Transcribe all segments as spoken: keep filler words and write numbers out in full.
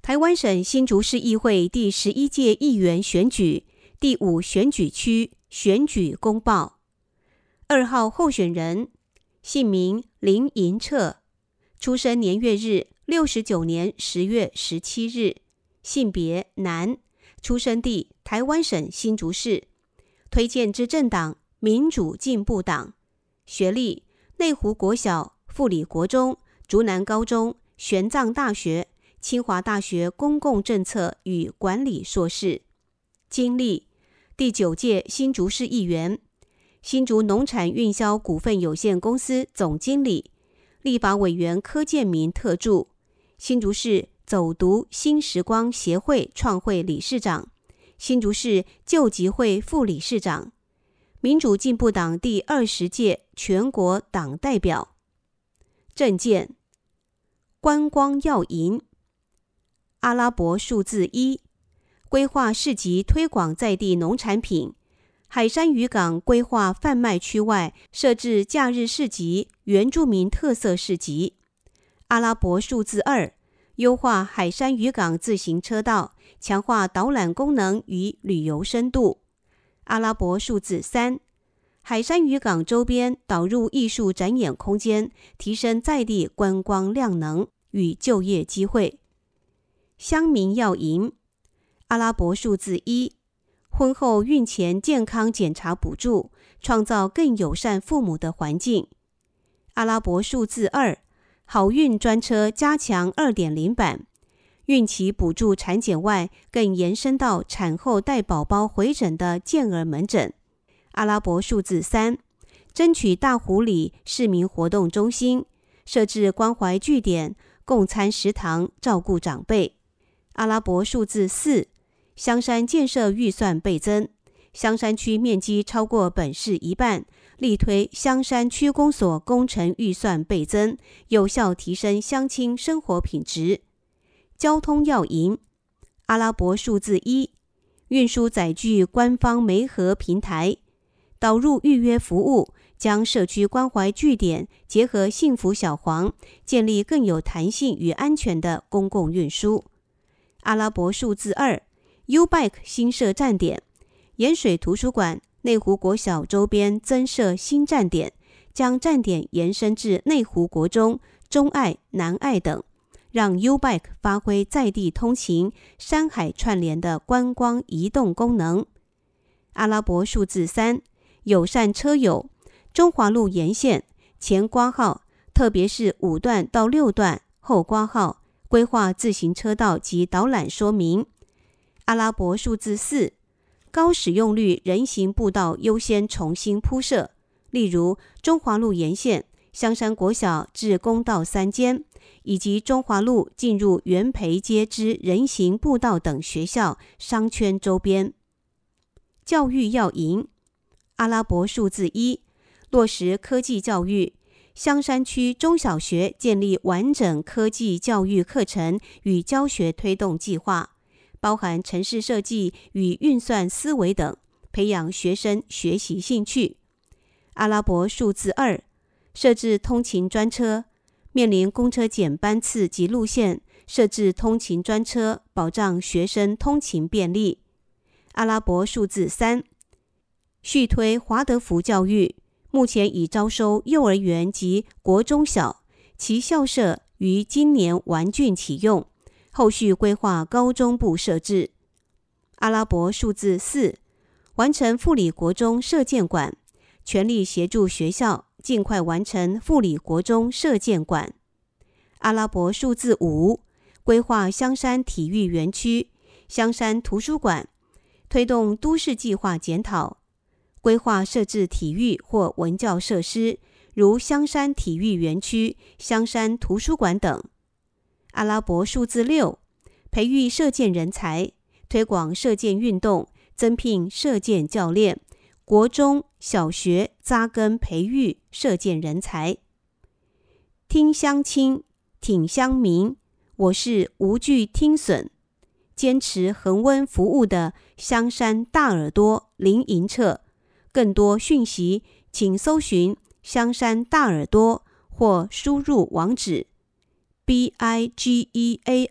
台湾省新竹市议会第十一届议员选举第五选举区选举公报。二号候选人，姓名林银彻，出生年月日六十九年十月十七日，性别男，出生地台湾省新竹市，推荐之政党民主进步党，学历内湖国小、富里国中、竹南高中、玄奘大学、清华大学公共政策与管理硕士。经历第九届新竹市议员，新竹农产运销股份有限公司总经理，立法委员柯建铭特助，新竹市走读新时光协会创会理事长，新竹市救急会副理事长，民主进步党第二十届全国党代表。政见：观光要赢，阿拉伯数字一，规划市集推广在地农产品，海山渔港规划贩卖区外设置假日市集、原住民特色市集。阿拉伯数字二，优化海山渔港自行车道，强化导览功能与旅游深度。阿拉伯数字三，海山渔港周边导入艺术展演空间，提升在地观光量能与就业机会。乡民要赢，阿拉伯数字一，婚后孕前健康检查补助，创造更友善父母的环境。阿拉伯数字二，好运专车加强 二点零 版，孕期补助产检外，更延伸到产后带宝宝回诊的健儿门诊。阿拉伯数字三，争取大湖里市民活动中心，设置关怀据点、共餐食堂，照顾长辈。阿拉伯数字四，香山建设预算倍增，香山区面积超过本市一半，力推香山区公所工程预算倍增，有效提升乡亲生活品质。交通要赢，阿拉伯数字一，运输载具官方媒合平台，导入预约服务，将社区关怀据点结合幸福小黄，建立更有弹性与安全的公共运输。阿拉伯数字二，U-Bike 新设站点，盐水图书馆、内湖国小周边增设新站点，将站点延伸至内湖国中、中爱、南爱等，让 U-Bike 发挥在地通勤、山海串联的观光移动功能。阿拉伯数字三，友善车友，中华路沿线前挂号，特别是五段到六段后挂号，规划自行车道及导览说明。阿拉伯数字四，高使用率人行步道优先重新铺设，例如中华路沿线香山国小至公道三间，以及中华路进入元培街之人行步道等学校商圈周边。教育要赢，阿拉伯数字一，落实科技教育，香山区中小学建立完整科技教育课程与教学推动计划，包含程式设计与运算思维等，培养学生学习兴趣。阿拉伯数字二，设置通勤专车，面临公车减班次及路线，设置通勤专车，保障学生通勤便利。阿拉伯数字三，续推华德福教育，目前已招收幼儿园及国中小，其校舍于今年完竣启用，后续规划高中部设置。阿拉伯数字四，完成富里国中射箭馆，全力协助学校尽快完成富里国中射箭馆。阿拉伯数字五，规划香山体育园区、香山图书馆，推动都市计划检讨，规划设置体育或文教设施，如香山体育园区、香山图书馆等。阿拉伯数字六，培育射箭人才，推广射箭运动，增聘射箭教练，国中小学扎根培育射箭人才。听乡亲，挺乡民，我是无惧听损，坚持恒温服务的香山大耳朵林银彻。更多讯息请搜寻香山大耳朵或输入网址 bigear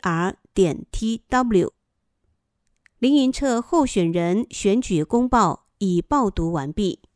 点 t w。 林营澈候选人选举公报已报读完毕。